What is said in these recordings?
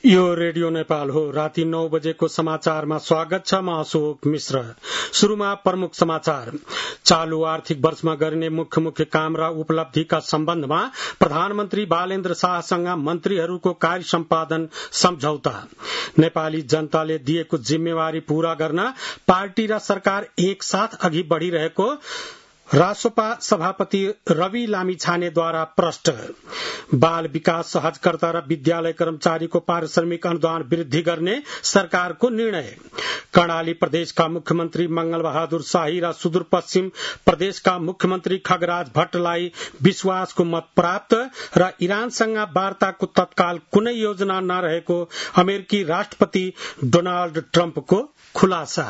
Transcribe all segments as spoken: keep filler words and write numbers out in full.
यो रेडियो नेपाल हो। राति नौ बजेको समाचारमा स्वागत छ। म अशोक मिश्र। शुरूमा प्रमुख समाचार। चालू आर्थिक वर्षमा गरिने मुख्य मुख्य काम र उपलब्धिका सम्बन्धमा प्रधानमन्त्री बालेन्द्र शाहसँग मन्त्रीहरूको कार्य सम्पादन सम्झौता। नेपाली जनताले दिएको जिम्मेवारी पूरा गर्न पार्टी र सरकार एक साथ अघि बढ़िरहेको रासोपा सभापति रवि लामिछानेद्वारा प्रष्ट। बाल विकास सहजकर्ता र विद्यालय कर्मचारीको पारिश्रमिक अनुदान वृद्धि गर्ने सरकारको निर्णय। कर्णाली प्रदेशका मुख्यमन्त्री मंगल बहादुर शाही र सुदूरपश्चिम प्रदेशका मुख्यमन्त्री खगराज भट्टलाई विश्वासको मत प्राप्त र इरानसँग वार्ताको तत्काल कुनै योजना नरहेको अमेरिकी राष्ट्रपति डोनाल्ड ट्रम्पको खुलासा।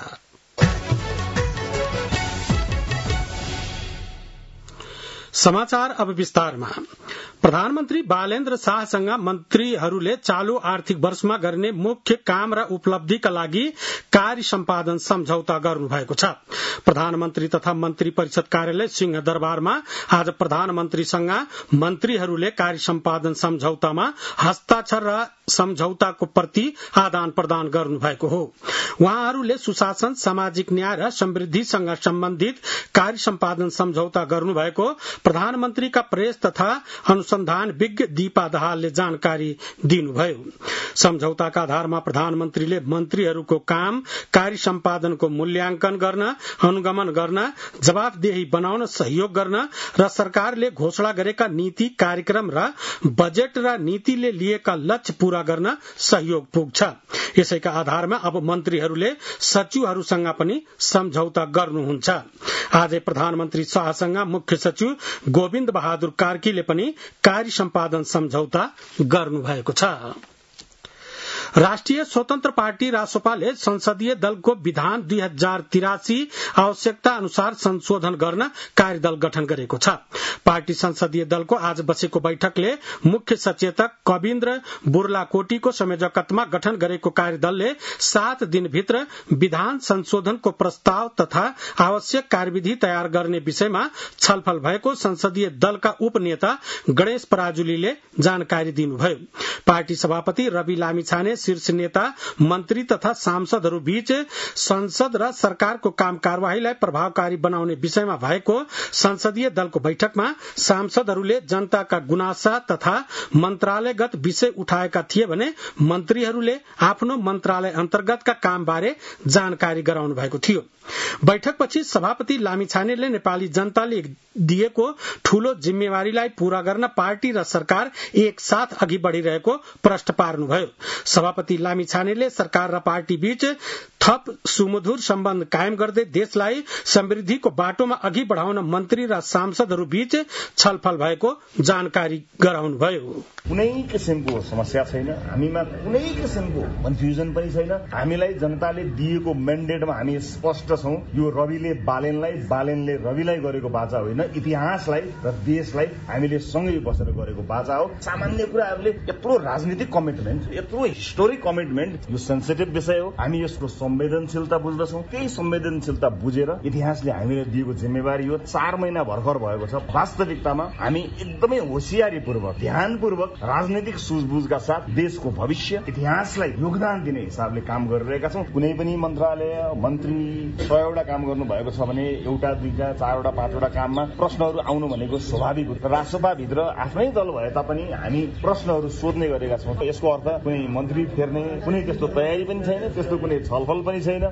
समाचार अब विस्तारमा। प्रधानमन्त्री बालेन्द्र शाहसँग मन्त्रीहरूले चालू आर्थिक वर्षमा गर्ने मुख्य काम र उपलब्धिका लागि कार्य सम्पादन सम्झौता गर्नुभएको छ। प्रधानमन्त्री तथा मन्त्री परिषद कार्यालय सिंहदरबारमा आज प्रधानमन्त्रीसँग मन्त्रीहरूले कार्य सम्पादन सम्झौतामा हस्ताक्षर र सम्झौताको प्रति आदान प्रदान गर्नुभएको हो। उहाँहरूले सुशासन, सामाजिक न्याय र समृद्धिसँग सम्बन्धित कार्य सम्पादन सम्झौता गर्नुभएको प्रधानमन्त्रीका प्रेस तथा अनुसन्धान विज्ञ दीपा दाहालले जानकारी दिनुभयो। सम्झौताका आधारमा प्रधानमन्त्रीले मन्त्रीहरूको काम, कार्य सम्पादनको मूल्याङ्कन गर्न, अनुगमन गर्न, जवाफदेही बनाउन सहयोग गर्न र सरकारले घोषणा गरेका नीति, कार्यक्रम र बजेट र नीतिले लिएका लक्ष्य पूरा गर्न सहयोग पुग्छ। यसैका आधारमा अब मन्त्रीहरूले सचिवहरूसँग पनि सम्झौता गर्नुहुन्छ। आज प्रधानमन्त्री शाहसँग मुख्य सचिव गोविन्द बहादुर कार्कीले पनि कार्य सम्पादन सम्झौता गर्नुभएको छ। राष्ट्रिय स्वतन्त्र पार्टी रासोपाले संसदीय दलको विधान दुई हजार तिरासी आवश्यकता अनुसार संशोधन गर्न कार्यदल गठन गरेको छ। पार्टी संसदीय दलको आज बसेको बैठकले मुख्य सचेतक कविन्द्र बुर्लाकोटीको संयोजकत्वमा गठन गरेको कार्यदलले सात दिनभित्र विधान संशोधनको प्रस्ताव तथा आवश्यक कार्यविधि तयार गर्ने विषयमा छलफल भएको संसदीय दलका उपनेता गणेश पराजुलीले जानकारी दिनुभयो। पार्टी सभापति रवि लामिछाने शीर्ष नेता, मन्त्री तथा सांसदहरू बीच संसद र सरकारको काम कार्यवाहीलाई प्रभावकारी बनाउने विषयमा भएको संसदीय दलको बैठकमा सांसदहरूले जनताका गुनासा तथा मन्त्रालयगत विषय उठाएका थिए भने मन्त्रीहरूले आफ्नो मन्त्रालय अन्तर्गतका कामबारे जानकारी गराउनु भएको थियो। बैठकपछि सभापति लामिछानेले नेपाली जनताले दिएको ठूलो जिम्मेवारीलाई पूरा गर्न पार्टी र सरकार एक साथ अघि बढ़िरहेको प्रश्न पार्नुभयो। सभापति लामिछानेले सरकार र पार्टी बीच थप सुमधुर सम्बन्ध कायम गर्दै देशलाई समृद्धिको बाटोमा अघि बढ़ाउन मन्त्री र सांसदहरू बीच छलफल भएको जानकारी गराउनुभयो। कुनै किसिमको समस्या छैन, हामीमा कुनै किसिमको कन्फ्युजन पनि छैन। हामीलाई जनताले दिएको म्यान्डेटमा हामी स्पष्ट छौं। यो रविले बालेनलाई, बालेनले रविलाई गरेको बाचा होइन, इतिहासलाई र देशलाई हामीले सँगै बसेर गरेको बाचा हो। सामान्य कुराहरूले यत्रो राजनीतिक कमिटमेन्ट, यत्रो हिस्टोरिक कमिटमेन्ट, यो सेन्सिटिभ विषय हो। हामी यसको संवेदनशीलता बुझ्दछौं। त्यही संवेदनशीलता बुझेर इतिहासले हामीलाई दिएको जिम्मेवारी हो। चार महिना भर्खर भएको छ। वास्तविकतामा हामी एकदमै होशियारीपूर्वक, ध्यानपूर्वक, राजनीतिक सुझबुझका साथ देशको भविष्य, इतिहासलाई योगदान दिने हिसाबले काम गरिरहेका छौं। कुनै पनि मन्त्रालय, मन्त्री सयवटा काम गर्नु भएको छ भने एउटा, दुईटा, चारवटा, पाँचवटा काममा प्रश्नहरू आउनु भनेको स्वाभाविक हो। रासोपाभित्र आफ्नै दल भए तापनि हामी प्रश्नहरू सोध्ने गरेका छौं। यसको अर्थ कुनै मन्त्री फेर्ने कुनै त्यस्तो तयारी पनि छैन, त्यस्तो कुनै छलफल पनि छैन।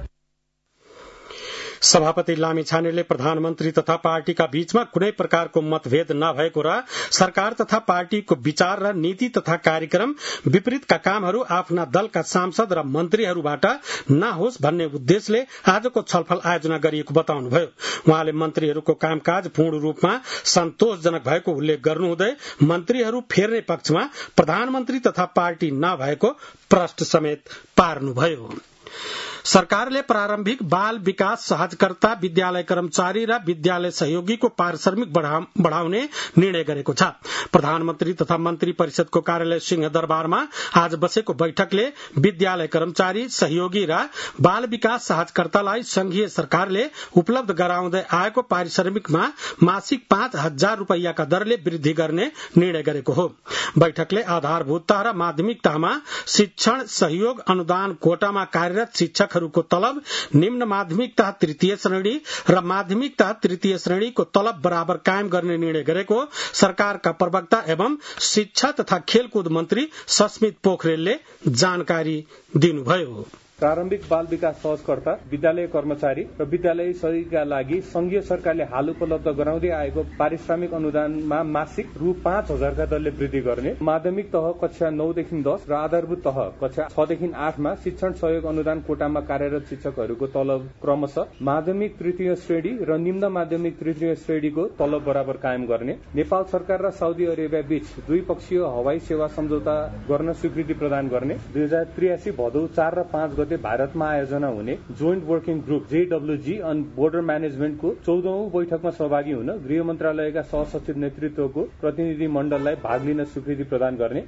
सभापति लामिछानेले प्रधानमन्त्री तथा पार्टीका बीचमा कुनै प्रकारको मतभेद नभएको र सरकार तथा पार्टीको विचार र नीति तथा कार्यक्रम विपरीतका कामहरू आफ्ना दलका सांसद र मन्त्रीहरूबाट नहोस् भन्ने उद्देश्यले आजको छलफल आयोजना गरिएको बताउनुभयो। उहाँले मन्त्रीहरूको कामकाज पूर्ण रूपमा सन्तोषजनक भएको उल्लेख गर्नुहुँदै मन्त्रीहरू फेर्ने पक्षमा प्रधानमन्त्री तथा पार्टी नभएको प्रश्न समेत पार्नुभयो। सरकारले प्रारम्भिक बाल विकास सहजकर्ता विद्यालय कर्मचारी र विद्यालय सहयोगीको पारिश्रमिक बढ़ाउने निर्णय गरेको छ। प्रधानमन्त्री तथा मन्त्री परिषदको कार्यालय सिंहदरबारमा आज बसेको बैठकले विद्यालय कर्मचारी, सहयोगी र बाल विकास सहजकर्तालाई संघीय सरकारले उपलब्ध गराउँदै आएको पारिश्रमिकमा मासिक पाँच हजार रूपैयाँका दरले वृद्धि गर्ने निर्णय गरेको हो। बैठकले आधारभूत तह र माध्यमिक तहमा शिक्षण सहयोग अनुदान कोटामा कार्यरत शिक्षकहरूको तलब, निम्न माध्यमिक तह तृतीय श्रेणी र माध्यमिक तह तृतीय श्रेणीको तलब बराबर कायम गर्ने निर्णय गरेको सरकारका प्रवक्ता एवं शिक्षा तथा खेलकुद मन्त्री सस्मित पोखरेलले जानकारी दिनुभयो। प्रारम्भिक बाल विकास सहजकर्ता, विद्यालय कर्मचारी र विद्यालय सहयोगीका लागि संघीय सरकारले हाल उपलब्ध गराउँदै आएको पारिश्रमिक अनुदानमा मासिक रु पाँच हजारका दरले वृद्धि गर्ने, माध्यमिक तह कक्षा नौदेखि दस र आधारभूत तह कक्षा छदेखि आठमा शिक्षण सहयोग अनुदान कोटामा कार्यरत शिक्षकहरूको तलब क्रमशः माध्यमिक तृतीय श्रेणी र निम्न माध्यमिक तृतीय श्रेणीको तलब बराबर कायम गर्ने, नेपाल सरकार र साउदी अरेबिया बीच द्विपक्षीय हवाई सेवा सम्झौता गर्न स्वीकृति प्रदान गर्ने, दुई हजार त्रियासी भदौ चार र पाँच गते भारतमा आयोजना हुने joint working group JWG on border म्यानेजमेन्टको चौधौं बैठकमा सहभागी हुन गृह मन्त्रालयका सहसचिव नेतृत्वको प्रतिनिधि मण्डललाई भाग लिन स्वीकृति प्रदान गर्ने।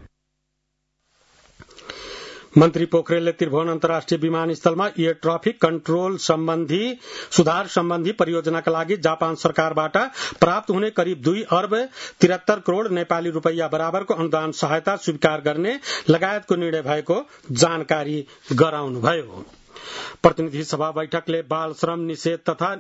मन्त्री पोखरेलले त्रिभुवन अन्तर्राष्ट्रिय विमानस्थलमा एयर ट्राफिक कन्ट्रोल सम्बन्धी सुधार सम्बन्धी परियोजनाका लागि जापान सरकारबाट प्राप्त हुने करिब दुई अर्ब तिहत्तर करोड़ नेपाली रूपैयाँ बराबरको अनुदान सहायता स्वीकार गर्ने लगायतको निर्णय भएको जानकारी गराउनुभयो। प्रतिनिधि सभा बैठकले बाल श्रम निषेध तथा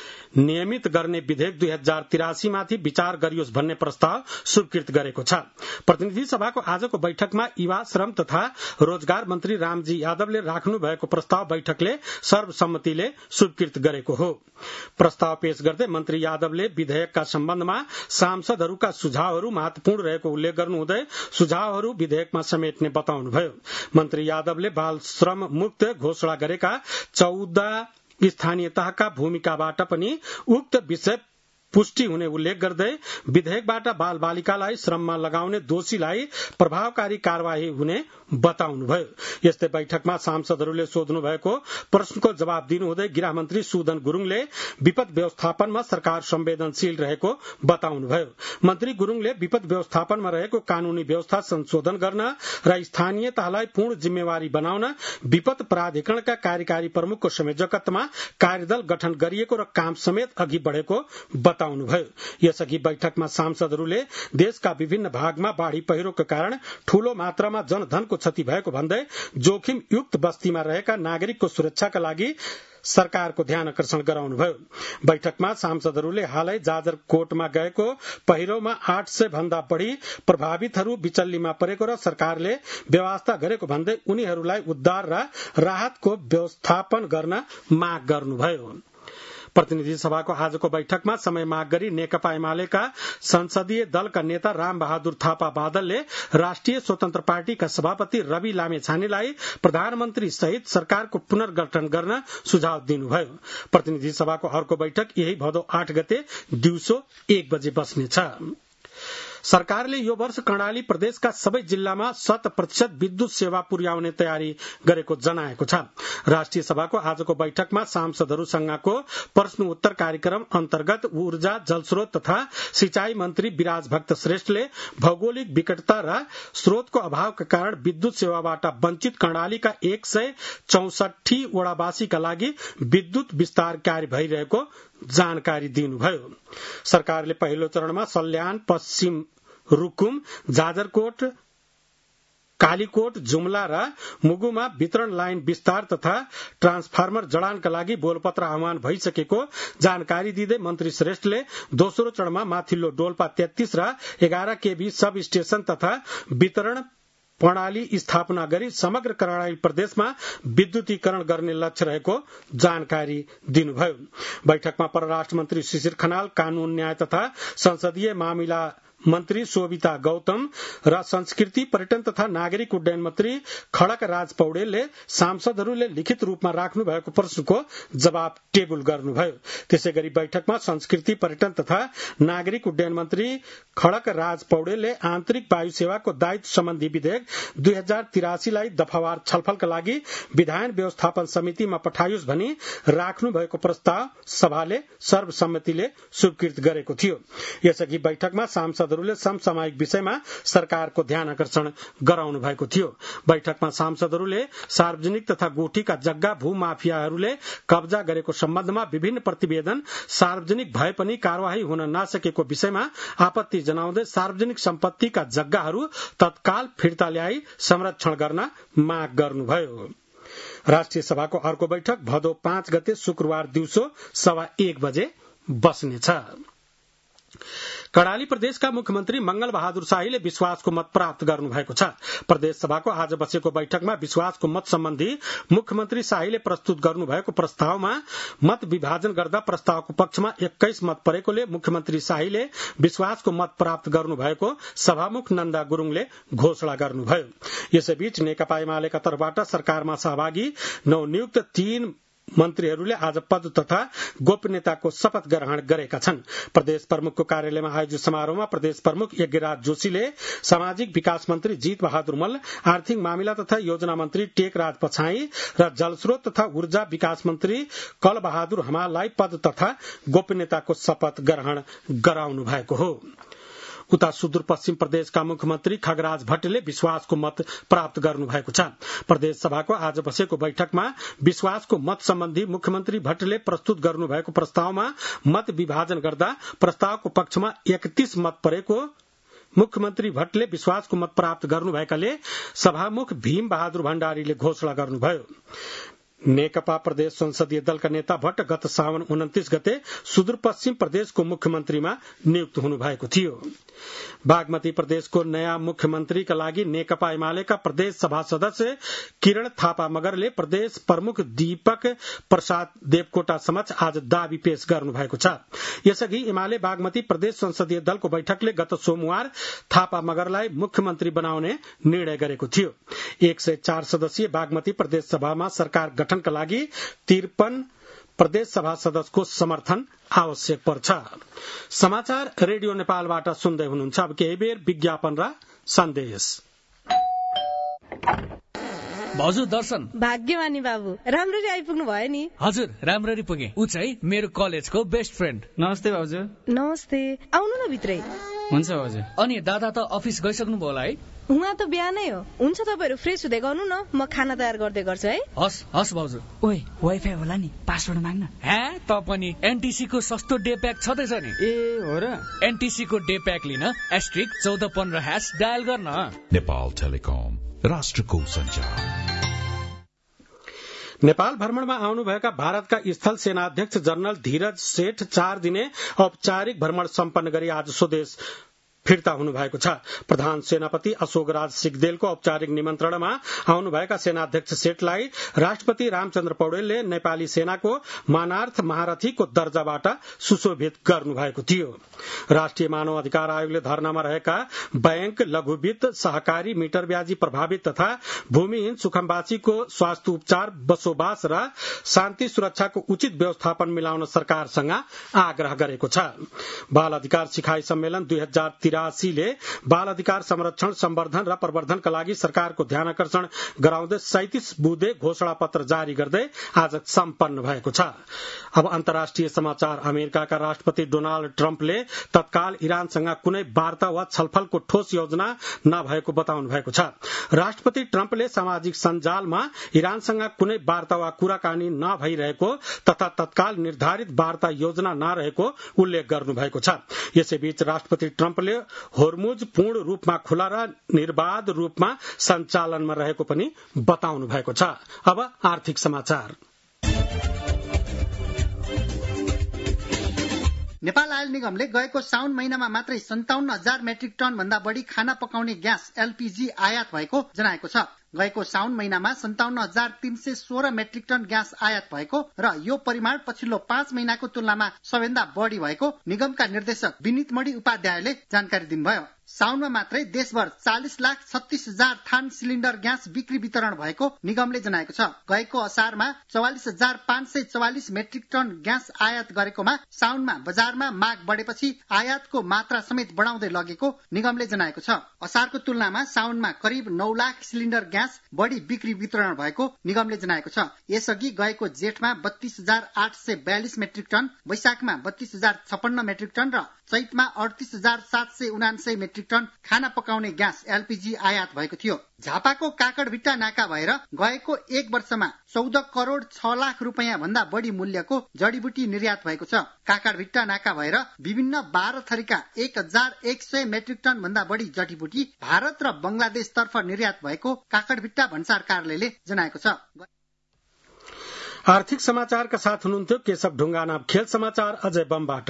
नियमित गर्ने विधेयक दुई हजार तिरासी माथि विचार गरियोस् भन्ने प्रस्ताव स्वीकृत गरेको छ। प्रतिनिधि सभाको आजको बैठकमा युवा श्रम तथा रोजगार मन्त्री रामजी यादवले राख्नु भएको प्रस्ताव बैठकले सर्वसम्मतिले स्वीकृत गरेको हो। प्रस्ताव पेश गर्दै मन्त्री यादवले विधेयकका सम्बन्धमा सांसदहरूका सुझावहरू महत्वपूर्ण रहेको उल्लेख गर्नुहुँदै सुझावहरू विधेयकमा समेट्ने बताउनुभयो। मन्त्री यादवले बाल श्रम मुक्त घोषणा गरेका चौध स्थानीय तहका भूमिकाबाट पनि उक्त विषय पुष्टि हुने उल्लेख गर्दै विधेयकबाट बाल बालिकालाई श्रममा लगाउने दोषीलाई प्रभावकारी कार्यवाही हुने बताउनुभयो। यस्तै बैठकमा सांसदहरूले सोध्नु भएको प्रश्नको जवाब दिनुहुँदै गृहमन्त्री सुदन गुरूङले विपद व्यवस्थापनमा सरकार संवेदनशील रहेको बताउनुभयो। मन्त्री गुरूङले विपद व्यवस्थापनमा रहेको कानूनी व्यवस्था संशोधन गर्न र स्थानीय तहलाई पूर्ण जिम्मेवारी बनाउन विपद प्राधिकरणका कार्यकारी प्रमुखको संयोजकत्वमा कार्यदल गठन गरिएको र काम समेत अघि बढ़ेको बताउनुभयो। यसअघि बैठकमा सांसदहरूले देशका विभिन्न भागमा बाढ़ी पहिरोको कारण ठूलो मात्रामा जनधनको क्षति भएको भन्दै जोखिम युक्त बस्तीमा रहेका नागरिकको सुरक्षाका लागि सरकारको ध्यान आकर्षण गराउनुभयो। बैठकमा सांसदहरूले हालै जाजरकोटमा गएको पहिरोमा आठ सय भन्दा बढ़ी प्रभावितहरू बिचल्लीमा परेको र सरकारले व्यवस्था गरेको भन्दै उनीहरूलाई उद्धार र राहतको व्यवस्थापन गर्न माग गर्नुभयो। प्रतिनिधि सभाको आजको बैठकमा समय माग गरी नेकपा एमालेका संसदीय दलका नेता राम बहादुर थापा बादलले राष्ट्रिय स्वतन्त्र पार्टीका सभापति रवि लामेछानेलाई प्रधानमन्त्री सहित सरकारको पुनर्गठन गर्न सुझाव दिनुभयो। प्रतिनिधि सभाको अर्को बैठक यही भदौ आठ गते दिउँसो एक बजे बस्नेछ। सरकारले यो वर्ष कर्णाली प्रदेशका सबै जिल्लामा शत प्रतिशत विद्युत सेवा पुर्याउने तयारी गरेको जनाएको छ। राष्ट्रिय सभाको आजको बैठकमा सांसदहरूसँगको प्रश्न उत्तर कार्यक्रम अन्तर्गत ऊर्जा जलस्रोत तथा सिंचाई मन्त्री विराज भक्त श्रेष्ठले भौगोलिक विकटता र स्रोतको अभावका कारण विद्युत सेवाबाट वञ्चित कर्णालीका एक सय चौसठी वडावासीका लागि विद्युत विस्तार कार्य भइरहेको जानकारी दिनुभयो। सरकारले पहिलो चरणमा सल्यान, पश्चिम रुकुम, जाजरकोट, कालीकोट, जुम्ला र मुगुमा वितरण लाइन विस्तार तथा ट्रान्सफर्मर जडानका लागि बोलपत्र आह्वान भइसकेको जानकारी दिँदै मन्त्री श्रेष्ठले दोस्रो चरणमा माथिल्लो डोल्पा तेत्तीस र एघार केबी सब स्टेशन तथा वितरण प्रणाली स्थापना गरी समग्र कर्णाली प्रदेशमा विद्युतीकरण गर्ने लक्ष्य रहेको जानकारी दिनुभयो। बैठकमा परराष्ट्र मन्त्री शिशिर खनाल, कानून न्याय तथा संसदीय मामिला मन्त्री शोभिता गौतम र संस्कृति पर्यटन तथा नागरिक उड्डयन मन्त्री खड्क राज पौडेलले सांसदहरूले लिखित रूपमा राख्नु भएको प्रश्नको जवाब टेबुल गर्नुभयो। त्यसै गरी बैठकमा संस्कृति पर्यटन तथा नागरिक उड्डयन मन्त्री खड्क राज पौडेलले आन्तरिक वायु सेवाको दायित्व सम्बन्धी विधेयक दुई हजार तिरासीलाई दफावार छलफलका लागि विधायन व्यवस्थापन समितिमा पठाइयोस् भनी राख्नु भएको प्रस्ताव सभाले सर्वसम्मतिले स्वीकृत गरेको थियो। यसअघि बैठकमा सांसदहरूले समसामयिक विषयमा सरकारको ध्यान आकर्षण गराउनु भएको थियो। बैठकमा सांसदहरूले सार्वजनिक तथा गुठीका जग्गा भूमाफियाहरूले कब्जा गरेको सम्बन्धमा विभिन्न प्रतिवेदन सार्वजनिक भए पनि कार्यवाही हुन नसकेको विषयमा आपत्ति जनाउँदै सार्वजनिक सम्पत्तिका जग्गाहरू तत्काल फिर्ता ल्याई संरक्षण गर्न माग गर्नुभयो। राष्ट्रिय सभाको अर्को बैठक भदौ पाँच गते शुक्रबार दिउँसो सवा एक बजे बस्नेछ। कर्णाली प्रदेशका मुख्यमन्त्री मंगल बहादुर शाहीले विश्वासको मत प्राप्त गर्नुभएको छ। प्रदेश सभाको आज बसेको बैठकमा विश्वासको मत सम्बन्धी मुख्यमन्त्री शाहीले प्रस्तुत गर्नुभएको प्रस्तावमा मत विभाजन गर्दा प्रस्तावको पक्षमा एक्काइस मत परेकोले मुख्यमन्त्री शाहीले विश्वासको मत प्राप्त गर्नुभएको सभामुख नन्दा गुरूङले घोषणा गर्नुभयो। यसैबीच नेकपा एमालेका तर्फबाट सरकारमा सहभागी नवनियुक्त तीन मन्त्रीहरूले आज पद तथा गोपनीयताको शपथ ग्रहण गरेका छन्। प्रदेश प्रमुखको कार्यालयमा आयोजित समारोहमा प्रदेश प्रमुख यज्ञराज जोशीले सामाजिक विकास मन्त्री जीत बहादुर मल्ल, आर्थिक मामिला तथा योजना मन्त्री टेकराज पछाई र जलस्रोत तथा ऊर्जा विकास मन्त्री कल बहादुर हमाललाई पद तथा गोपनीयताको शपथ ग्रहण गराउनु भएको हो। उता सुदूरपश्चिम प्रदेशका मुख्यमन्त्री खगराज भट्टले विश्वासको मत प्राप्त गर्नुभएको छ। प्रदेश सभाको आज बसेको बैठकमा विश्वासको मत सम्बन्धी मुख्यमन्त्री भट्टले प्रस्तुत गर्नुभएको प्रस्तावमा मत विभाजन गर्दा प्रस्तावको पक्षमा एकतीस मत परेको मुख्यमन्त्री भट्टले विश्वासको मत प्राप्त गर्नुभएकाले सभामुख भीम बहादुर भण्डारीले घोषणा गर्नुभयो। नेकपा प्रदेश संसदीय दलका नेता भट्ट गत साउन उन्तिस गते सुदूरपश्चिम प्रदेशको मुख्यमन्त्रीमा नियुक्त हुनुभएको थियो। बागमती प्रदेशको नयाँ मुख्यमन्त्रीका लागि नेकपा एमालेका प्रदेश सभा सदस्य किरण थापा मगरले प्रदेश प्रमुख दीपक प्रसाद देवकोटा समक्ष आज दावी पेश गर्नुभएको छ। यसअघि एमाले बागमती प्रदेश संसदीय दलको बैठकले गत सोमबार थापा मगरलाई मुख्यमन्त्री बनाउने निर्णय गरेको थियो। एक सय चार सदस्यीय बागमती प्रदेश सभामा सरकार गठनका लागि त्रिपन प्रदेश सभा सदस्यको समर्थन आवश्यक पर्छ। समाचार रेडियो नेपालबाट सुन्दै हुनुहुन्छ। अब केही बेर विज्ञापन र सन्देश। भाउजू दर्शन। भाग्यमानी बाबु, राम्ररी आइपुग्नु भयो नि। हजुर, राम्ररी पुगे। ऊ चाहिँ मेरो कलेजको बेस्ट फ्रेन्ड। नमस्ते भाउजू। नमस्ते, आउनु न भित्रै। हुन्छ भाउजू। अनि दादा त अफिस गइसक्नु भयो होला है? उहाँ त बिहानै हो। हुन्छ, तपाईँहरू फ्रेस हुँदै गर्नु न, म खाना तयार गर्दै गर्छु है। हस् हस् भाउजू। ओए, वाइफाई होला नि, पासवर्ड माग्न। हे, त पनि एनटीसी को सस्तो डे प्याक छँदैछ नि। ए हो र? एनटीसी को डे प्याक लिन एस्ट्रिक चौध पन्ध्र ह्यास डायल गर्न। नेपाल टेलिकम, राष्ट्रको सञ्चार। नेपाल भ्रमणमा आउनुभएका भारतका स्थल सेनाध्यक्ष जनरल धीरज सेठ चार दिने औपचारिक भ्रमण सम्पन्न गरी आज स्वदेश फिर्ता हुनुभएको छ। प्रधान सेनापति अशोकराज सिगदेलको औपचारिक निमन्त्रणमा आउनुभएका सेनाध्यक्ष सेठलाई राष्ट्रपति रामचन्द्र पौडेलले नेपाली सेनाको मानार्थ महारथीको दर्जाबाट सुशोभित गर्नुभएको थियो। राष्ट्रिय मानव अधिकार आयोगले धरनामा रहेका बैंक, लघु वित्त, सहकारी, मिटर ब्याजी प्रभावित तथा भूमिहीन सुखमवासीको स्वास्थ्य उपचार, बसोबास र शान्ति सुरक्षाको उचित व्यवस्थापन मिलाउन सरकारसँग आग्रह गरेको छ। बाल अधिकार सिखाई सम्मेलन दुई हजार तिरासीले बाल अधिकार संरक्षण, सम्वर्धन र प्रवर्धनका लागि सरकारको ध्यान आकर्षण गराउँदै सैतिस बुँदे घोषणा पत्र जारी गर्दै आज सम्पन्न भएको छ। अब अन्तर्राष्ट्रिय समाचार। अमेरिकाका राष्ट्रपति डोनाल्ड ट्रम्पले तत्काल इरानसँग कुनै वार्ता वा छलफलको ठोस योजना नभएको बताउनु भएको छ। राष्ट्रपति ट्रम्पले सामाजिक सञ्जालमा इरानसँग कुनै वार्ता वा कुराकानी नभइरहेको तथा तत्काल निर्धारित वार्ता योजना नरहेको उल्लेख गर्नुभएको छ। यसैबीच राष्ट्रपति ट्रम्पले होर्मुज पूर्ण रूपमा खुला र निर्बाध रूपमा सञ्चालनमा रहेको पनि बताउनु भएको छ। अब आर्थिक समाचार। नेपाल आयल निगमले गएको साउन महिनामा मात्रै सन्ताउन्न हजार मेट्रिक टन भन्दा बढी खाना पकाउने ग्यास एलपीजी आयात भएको जनाएको छ। गएको साउन महिनामा सन्ताउन्न हजार तीन सय सोह्र मेट्रिक टन ग्यास आयात भएको र यो परिमाण पछिल्लो पाँच महिनाको तुलनामा सबैभन्दा बढी भएको निगमका निर्देशक विनित मणि उपाध्यायले जानकारी दिनुभयो। साउनमा मात्रै देशभर चालिस लाख छत्तीस हजार थान सिलिण्डर ग्यास बिक्री वितरण भएको निगमले जनाएको छ। गएको असारमा चौवालिस हजार पाँच सय चौवालिस मेट्रिक टन ग्यास आयात गरेकोमा साउनमा बजारमा माग बढेपछि आयातको मात्रा समेत बढाउँदै लगेको निगमले जनाएको छ। असारको तुलनामा साउनमा करिब नौ लाख सिलिण्डर ग्यास बढी बिक्री वितरण भएको निगमले जनाएको छ। यसअघि गएको जेठमा बत्तीस हजार आठ सय बयालिस मेट्रिक टन, वैशाखमा बत्तीस हजार छप्पन्न मेट्रिक टन र चैतमा अडतिस हजार सात सय उनान्सय मेट्रिक टन खाना पकाउने ग्यास एलपीजी आयात भएको थियो। झापाको काकडभिट्टा नाका भएर गएको एक वर्षमा चौध करोड़ छ लाख रुपियाँ भन्दा बढी मूल्यको जडीबुटी निर्यात भएको छ। काकडभिट्टा नाका भएर विभिन्न बाह्र थरीका एक हजार एक सय मेट्रिक टन भन्दा बढी जडीबुटी भारत र बंगलादेश तर्फ निर्यात भएको काकडभिट्टा भन्सार कार्यालयले जनाएको छ। आर्थिक समाचारका साथ हुनुहुन्थ्यो केशव ढुङ्गाना। खेल समाचार अजय बमबाट।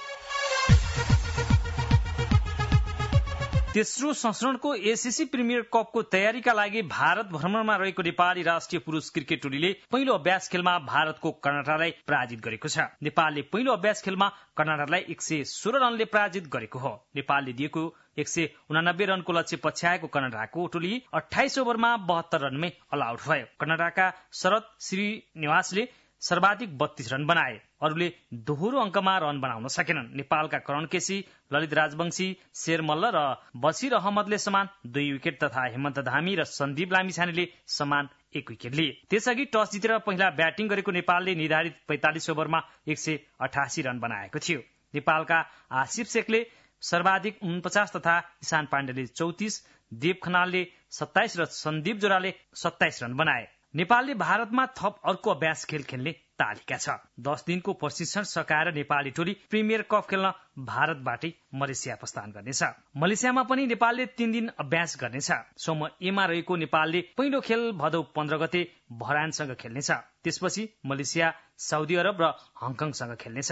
तेस्रो संस्करणको एसीसी प्रिमियर कपको तयारीका लागि भारत भ्रमणमा रहेको नेपाली राष्ट्रिय पुरुष क्रिकेट टोलीले पहिलो अभ्यास खेलमा भारतको कर्नाटकलाई पराजित गरेको छ। नेपालले पहिलो अभ्यास खेलमा कर्नाटकलाई एक सय सोह्र रनले पराजित गरेको हो। नेपालले दिएको एक सय उनानब्बे रनको लक्ष्य पछ्याएको कर्नाटकको टोली अठाइस ओभरमा बहत्तर रनमै अल आउट भयो। कर्नाटकका शरद श्रीनिवासले सर्वाधिक बत्तीस रन बनाए, अरूले दोहोरो अंकमा रन बनाउन सकेनन्। नेपालका करण केसी, ललित राजवंशी, शेर मल्ल र बशीर अहमदले समान दुई विकेट तथा हेमन्त धामी र सन्दीप लामिछानेले समान एक विकेट लिए। त्यसअघि टस जितेर पहिला ब्याटिङ गरेको नेपालले निर्धारित पैंतालिस ओभरमा एक सय अठासी रन बनाएको थियो। नेपालका आसिफ शेखले सर्वाधिक उनपचास तथा ईशान पाण्डेले चौतिस, देव खनालले सत्ताइस र सन्दीप जोराले सत्ताइस रन बनाए। नेपालले भारतमा थप अर्को अभ्यास खेल खेल्ने तालिका छ। दस दिनको प्रशिक्षण सकाएर नेपाली टोली प्रिमियर कप खेल्न भारतबाटै मलेसिया प्रस्थान गर्नेछ। मलेसियामा पनि नेपालले तीन दिन अभ्यास गर्नेछ। सोम एमा रहेको नेपालले पहिलो खेल भदौ पन्ध्र गते बहराइनसँग खेल्नेछ। त्यसपछि मलेसिया, साउदी अरब र हङकङसँग खेल्नेछ।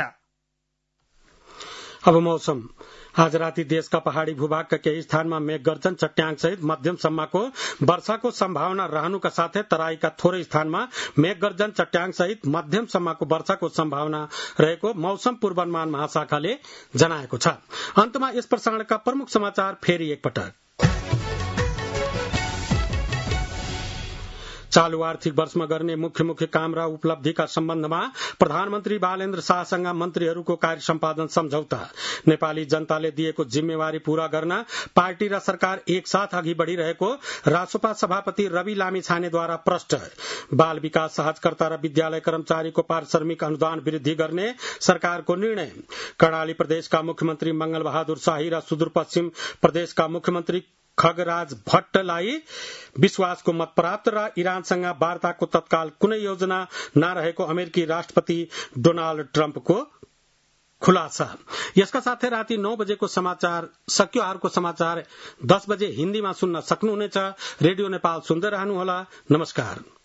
अब मौसम। आज राति देशका पहाड़ी भूभागका केही स्थानमा मेघगर्जन, चट्याङ सहित मध्यम सम्मको वर्षाको सम्भावना रहनुका साथै तराईका थोरै स्थानमा मेघगर्जन, चट्याङ सहित मध्यम सम्मको वर्षाको सम्भावना रहेको मौसम पूर्वानुमान महाशाखाले जनाएको छ। अन्तमा यस प्रसारणका प्रमुख समाचार फेरि एकपटक। चालू आर्थिक वर्षमा गर्ने मुख्य मुख्य काम र उपलब्धिका सम्बन्धमा प्रधानमन्त्री बालेन्द्र शाहसँग मन्त्रीहरूको कार्य सम्पादन सम्झौता। नेपाली जनताले दिएको जिम्मेवारी पूरा गर्न पार्टी र सरकार एकसाथ अघि बढ़िरहेको रासोपा सभापति रवि लामिछानेद्वारा प्रष्ट। बाल विकास सहजकर्ता र विद्यालय कर्मचारीको पारिश्रमिक अनुदान वृद्धि गर्ने सरकारको निर्णय। कर्णाली प्रदेशका मुख्यमन्त्री मंगल बहादुर शाही र सुदूरपश्चिम प्रदेशका मुख्यमन्त्री खगराज भट्टलाई विश्वासको मत प्राप्त र इरानसँग वार्ताको तत्काल कुनै योजना नरहेको अमेरिकी राष्ट्रपति डोनाल्ड ट्रम्पको खुलासा। यसका साथै राति नौ बजेको समाचार सकियो। अर्को समाचार दस बजे हिन्दीमा सुन्न सक्नुहुनेछ। रेडियो नेपाल सुन्दै रहनुहोला। नमस्कार।